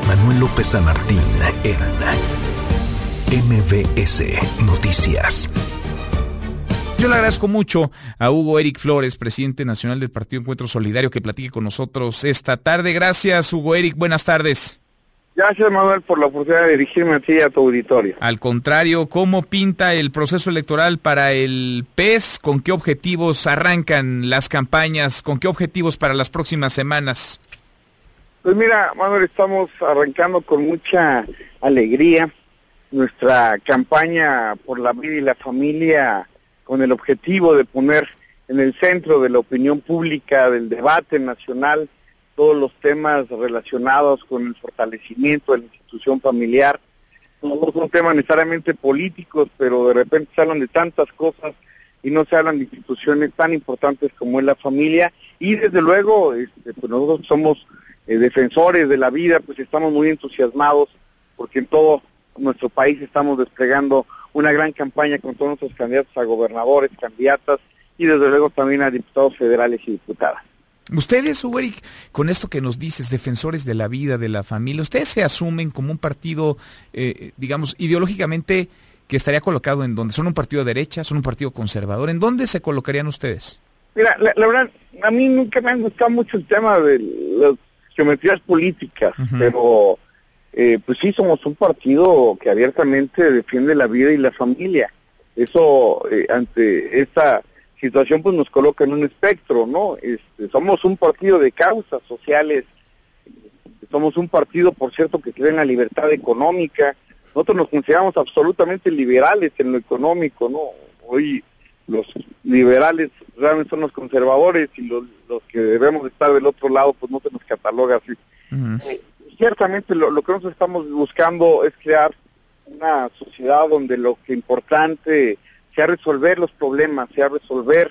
Manuel López San Martín en MBS Noticias. Yo le agradezco mucho a Hugo Eric Flores, presidente nacional del Partido Encuentro Solidario, que platique con nosotros esta tarde. Gracias, Hugo Eric. Buenas tardes. Gracias, Manuel, por la oportunidad de dirigirme a ti y a tu auditorio. Al contrario, ¿cómo pinta el proceso electoral para el PES? ¿Con qué objetivos arrancan las campañas? ¿Con qué objetivos para las próximas semanas? Pues mira, Manuel, estamos arrancando con mucha alegría nuestra campaña por la vida y la familia, con el objetivo de poner en el centro de la opinión pública, del debate nacional, todos los temas relacionados con el fortalecimiento de la institución familiar. No son temas necesariamente políticos, pero de repente se hablan de tantas cosas y no se hablan de instituciones tan importantes como es la familia. Y desde luego, pues nosotros somos defensores de la vida, pues estamos muy entusiasmados porque en todo nuestro país estamos desplegando una gran campaña con todos nuestros candidatos a gobernadores, candidatas y desde luego también a diputados federales y diputadas. Ustedes, Hugo Eric, con esto que nos dices, defensores de la vida, de la familia, ¿ustedes se asumen como un partido, digamos, ideológicamente que estaría colocado en dónde? ¿Son un partido de derecha? ¿Son un partido conservador? ¿En dónde se colocarían ustedes? Mira, la verdad, a mí nunca me ha gustado mucho el tema de las geometrías políticas, pero pues sí somos un partido que abiertamente defiende la vida y la familia. Eso, ante esta situación, pues nos coloca en un espectro, ¿no? Somos un partido de causas sociales, somos un partido, por cierto, que cree en la libertad económica. Nosotros nos consideramos absolutamente liberales en lo económico, ¿no? Hoy los liberales realmente son los conservadores y los que debemos estar del otro lado, pues no se nos cataloga así. Ciertamente lo que nosotros estamos buscando es crear una sociedad donde lo que importante sea resolver los problemas, sea resolver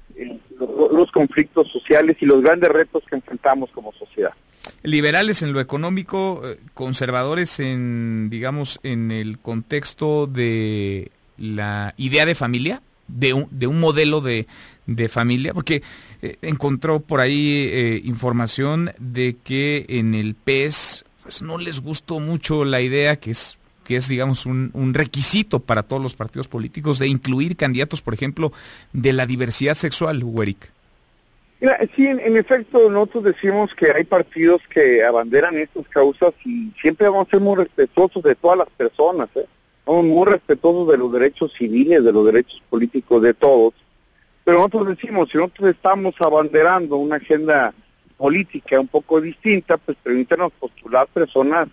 los conflictos sociales y los grandes retos que enfrentamos como sociedad. Liberales en lo económico, conservadores en, digamos, en el contexto de la idea de familia, de un modelo de familia, porque encontró por ahí información de que en el PES pues no les gustó mucho la idea que es digamos un requisito para todos los partidos políticos de incluir candidatos, por ejemplo, de la diversidad sexual, Hugo Eric. Mira, sí, en efecto, nosotros decimos que hay partidos que abanderan estas causas y siempre vamos a ser muy respetuosos de todas las personas, Somos muy respetuosos de los derechos civiles, de los derechos políticos de todos, pero nosotros decimos, si nosotros estamos abanderando una agenda política un poco distinta, pues permítanos postular personas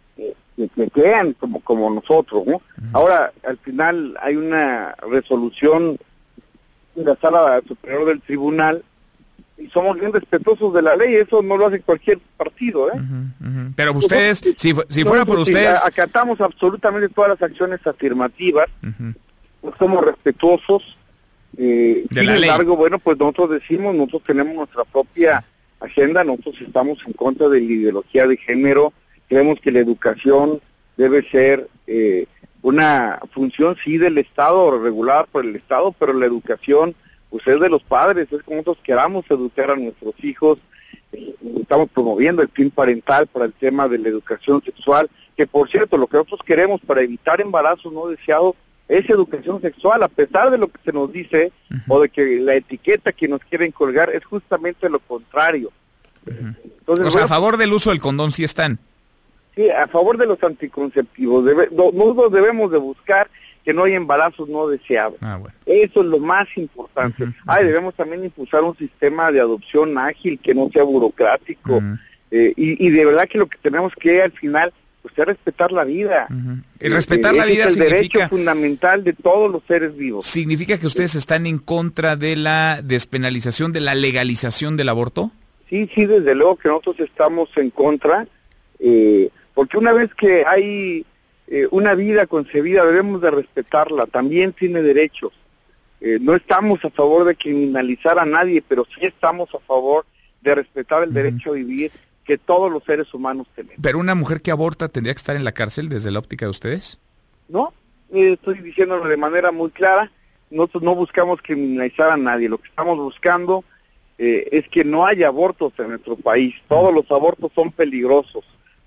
que crean como nosotros, ¿no? Ahora, al final hay una resolución de la Sala Superior del Tribunal y somos bien respetuosos de la ley, eso no lo hace cualquier partido, Pero ustedes, si fuera por ustedes... Acatamos absolutamente todas las acciones afirmativas, somos respetuosos, sin embargo, bueno, pues nosotros tenemos nuestra propia agenda, nosotros estamos en contra de la ideología de género, creemos que la educación debe ser una función, sí, del Estado, regulada por el Estado, pero la educación pues es de los padres, es como nosotros queramos educar a nuestros hijos. Estamos promoviendo el fin parental para el tema de la educación sexual, que por cierto, lo que nosotros queremos para evitar embarazos no deseados es educación sexual, a pesar de lo que se nos dice, o de que la etiqueta que nos quieren colgar es justamente lo contrario. Entonces, o sea, a favor del uso del condón sí están. Sí, a favor de los anticonceptivos. Nosotros debemos de buscar que no haya embarazos no deseados. Bueno. Eso es lo más importante. Debemos también impulsar un sistema de adopción ágil, que no sea burocrático. Y de verdad que lo que tenemos que al final, pues, es respetar la vida. El respetar la vida es el significa... derecho fundamental de todos los seres vivos. ¿Significa que ustedes están en contra de la despenalización, de la legalización del aborto? Sí, desde luego que nosotros estamos en contra, porque una vez que hay una vida concebida debemos de respetarla, también tiene derechos. No estamos a favor de criminalizar a nadie, pero sí estamos a favor de respetar el derecho a vivir que todos los seres humanos tenemos. ¿Pero una mujer que aborta tendría que estar en la cárcel desde la óptica de ustedes? No, estoy diciéndolo de manera muy clara, nosotros no buscamos criminalizar a nadie, lo que estamos buscando es que no haya abortos en nuestro país. Todos los abortos son peligrosos,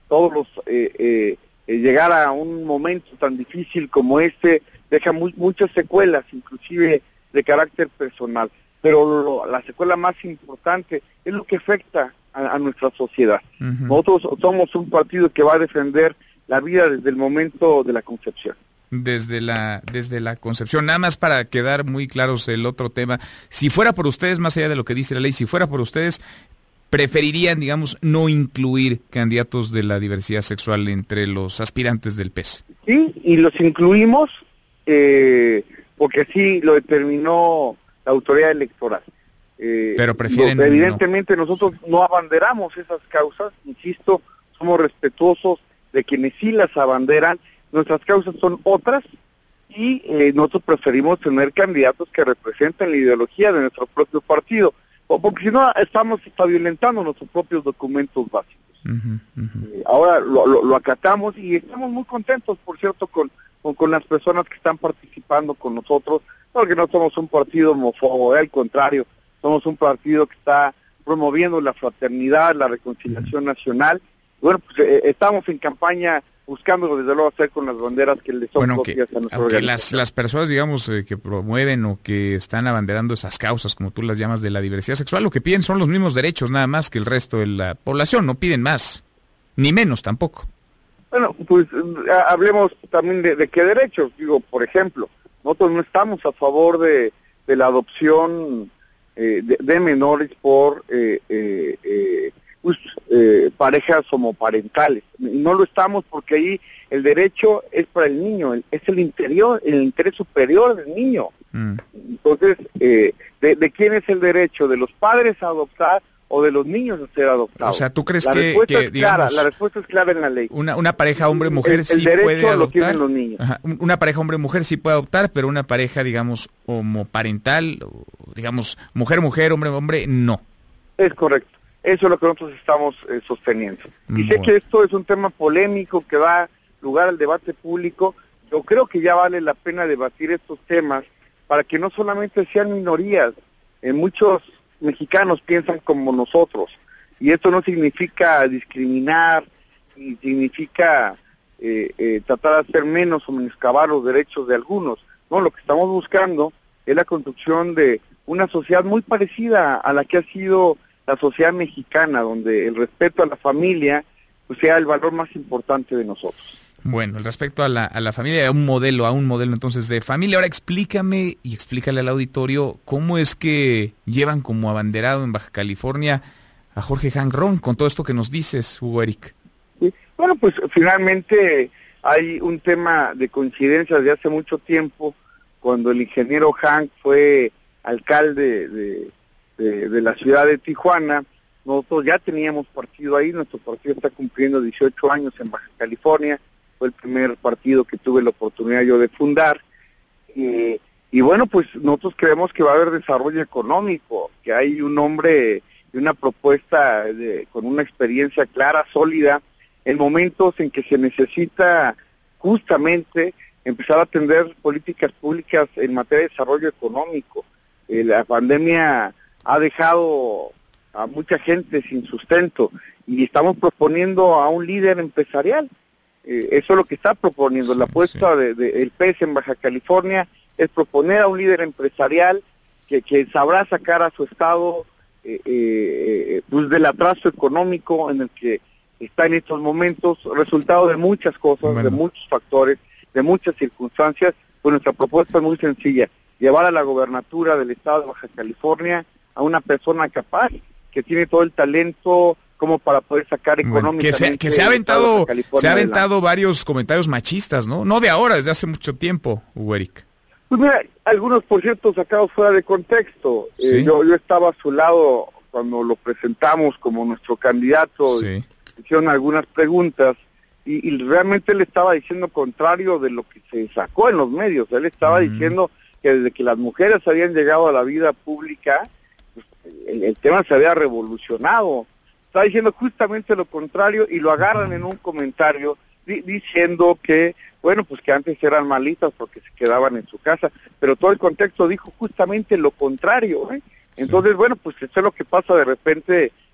todos los llegar a un momento tan difícil como este deja muchas secuelas, inclusive de carácter personal, pero la secuela más importante es lo que afecta a nuestra sociedad. Uh-huh. Nosotros somos un partido que va a defender la vida desde el momento de la concepción. Desde la concepción. Nada más para quedar muy claros el otro tema, si fuera por ustedes, más allá de lo que dice la ley, si fuera por ustedes, preferirían, digamos, no incluir candidatos de la diversidad sexual entre los aspirantes del PES. Sí, y los incluimos porque así lo determinó la autoridad electoral. Pero prefieren evidentemente no. Nosotros no abanderamos esas causas, insisto, somos respetuosos de quienes sí las abanderan. Nuestras causas son otras y nosotros preferimos tener candidatos que representen la ideología de nuestro propio partido, porque si no estamos violentando nuestros propios documentos básicos. Uh-huh, uh-huh. Ahora lo acatamos y estamos muy contentos, por cierto, con las personas que están participando con nosotros, porque no somos un partido homófobo, al contrario, somos un partido que está promoviendo la fraternidad, la reconciliación nacional. Bueno, pues estamos en campaña buscando desde luego hacer con las banderas que les son propias a nuestra organización. Las personas, digamos, que promueven o que están abanderando esas causas, como tú las llamas, de la diversidad sexual, lo que piden son los mismos derechos nada más que el resto de la población, no piden más, ni menos tampoco. Bueno, pues hablemos también de qué derechos. Digo, por ejemplo, nosotros no estamos a favor de la adopción de menores por parejas homoparentales. No lo estamos porque ahí el derecho es para el niño, es el interés superior del niño. Entonces, ¿de quién es el derecho? ¿De los padres a adoptar o de los niños a ser adoptados? O sea, ¿tú crees la respuesta es clara en la ley. Una pareja hombre-mujer sí puede adoptar. Lo tienen los niños. Ajá, una pareja hombre-mujer sí puede adoptar, pero una pareja, digamos, homoparental, digamos, mujer-mujer, hombre-hombre, no. Es correcto. Eso es lo que nosotros estamos sosteniendo. Y sé que esto es un tema polémico que da lugar al debate público. Yo creo que ya vale la pena debatir estos temas para que no solamente sean minorías. Muchos mexicanos piensan como nosotros. Y esto no significa discriminar, ni significa tratar de hacer menos o menoscabar los derechos de algunos. No, lo que estamos buscando es la construcción de una sociedad muy parecida a la que ha sido la sociedad mexicana, donde el respeto a la familia pues sea el valor más importante de nosotros. Bueno, el respeto a la familia, a un modelo entonces de familia. Ahora explícame y explícale al auditorio cómo es que llevan como abanderado en Baja California a Jorge Hank Ron, con todo esto que nos dices, Hugo Eric. Sí. Bueno, pues finalmente hay un tema de coincidencia de hace mucho tiempo, cuando el ingeniero Hank fue alcalde de la ciudad de Tijuana. Nosotros ya teníamos partido ahí, nuestro partido está cumpliendo 18 años en Baja California, fue el primer partido que tuve la oportunidad yo de fundar, y bueno, pues nosotros creemos que va a haber desarrollo económico, que hay un hombre y una propuesta con una experiencia clara, sólida, en momentos en que se necesita justamente empezar a atender políticas públicas en materia de desarrollo económico. La pandemia ha dejado a mucha gente sin sustento y estamos proponiendo a un líder empresarial. Eso es lo que está proponiendo. La apuesta del PES en Baja California es proponer a un líder empresarial que sabrá sacar a su estado pues del atraso económico en el que está en estos momentos, resultado de muchas cosas, de muchos factores, de muchas circunstancias. Pues nuestra propuesta es muy sencilla: llevar a la gobernatura del estado de Baja California a una persona capaz, que tiene todo el talento como para poder sacar económicamente. Que se ha aventado varios comentarios machistas, ¿no? No de ahora, desde hace mucho tiempo, Hugo Eric. Pues mira, algunos, por cierto, sacados fuera de contexto. ¿Sí? Yo estaba a su lado cuando lo presentamos como nuestro candidato. Sí. Hicieron algunas preguntas y realmente él estaba diciendo contrario de lo que se sacó en los medios. Él estaba diciendo que desde que las mujeres habían llegado a la vida pública, pues, el tema se había revolucionado. Está diciendo justamente lo contrario y lo agarran en un comentario diciendo que, bueno, pues que antes eran malitas porque se quedaban en su casa, pero todo el contexto dijo justamente lo contrario, ¿eh? Entonces, bueno, pues eso es lo que pasa de repente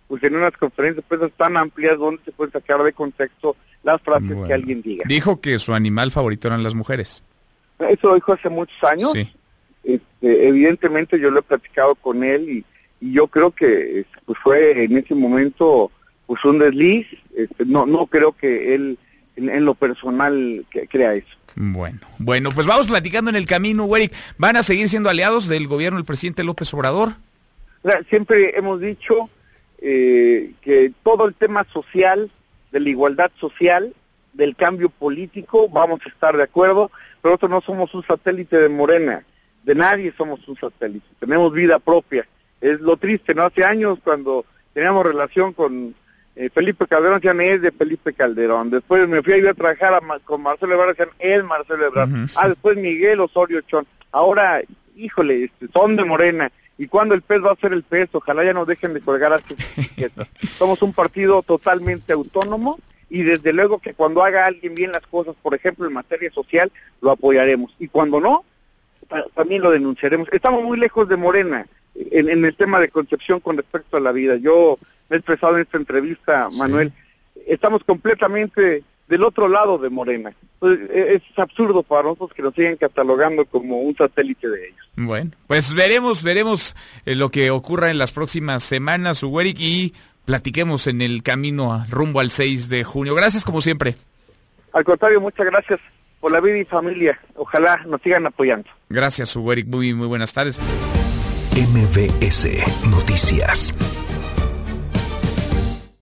pues en unas conferencias de prensa tan amplias donde se pueden sacar de contexto las frases que alguien diga. Dijo que su animal favorito eran las mujeres. Eso lo dijo hace muchos años. Sí. Evidentemente yo lo he platicado con él y yo creo que pues fue en ese momento pues un desliz. No creo que él en lo personal que crea eso. Bueno, pues vamos platicando en el camino, Werik. ¿Van a seguir siendo aliados del gobierno del presidente López Obrador? Siempre hemos dicho que todo el tema social, de la igualdad social, del cambio político, vamos a estar de acuerdo, pero nosotros no somos un satélite de Morena, de nadie somos un satélite, tenemos vida propia. Es lo triste, ¿no? Hace años cuando teníamos relación con Felipe Calderón, decían, es de Felipe Calderón. Después me fui a ir a trabajar con Marcelo Ebrard, decían, es Marcelo Ebrard. Después Miguel Osorio Chón. Ahora, híjole, son de Morena. ¿Y cuándo el pez va a ser el pez? Ojalá ya nos dejen de colgar a sus etiquetas. Somos un partido totalmente autónomo y desde luego que cuando haga alguien bien las cosas, por ejemplo en materia social, lo apoyaremos. Y cuando no, también lo denunciaremos. Estamos muy lejos de Morena en el tema de concepción con respecto a la vida. Yo me he expresado en esta entrevista, Manuel, estamos completamente del otro lado de Morena. Entonces, es absurdo para nosotros que nos sigan catalogando como un satélite de ellos. Bueno, pues veremos lo que ocurra en las próximas semanas, Werik, y platiquemos en el camino rumbo al 6 de junio. Gracias como siempre. Al contrario, muchas gracias por la vida y familia. Ojalá nos sigan apoyando. Gracias, Werik. Muy buenas tardes. MBS Noticias.